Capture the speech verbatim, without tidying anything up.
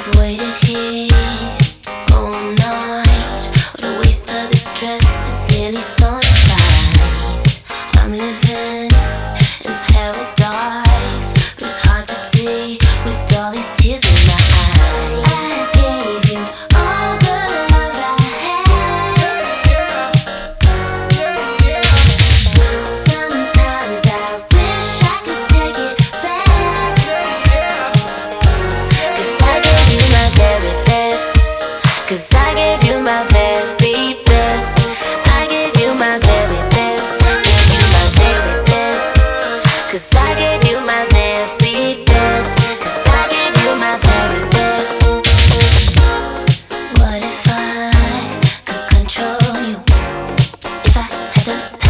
waited here all night. What a waste of this dress, it's nearly sunrise. I'm living in paradise, but it's hard to see with all these tears in my eyes. I gave you all the love I had. Sometimes I wish I could take it back, 'cause I gave you my very best. 'Cause I gave you my very best. I gave you my very best. Gave you my very best. 'Cause I gave you my very best. 'Cause I gave you my very best. What if I could control you? If I had the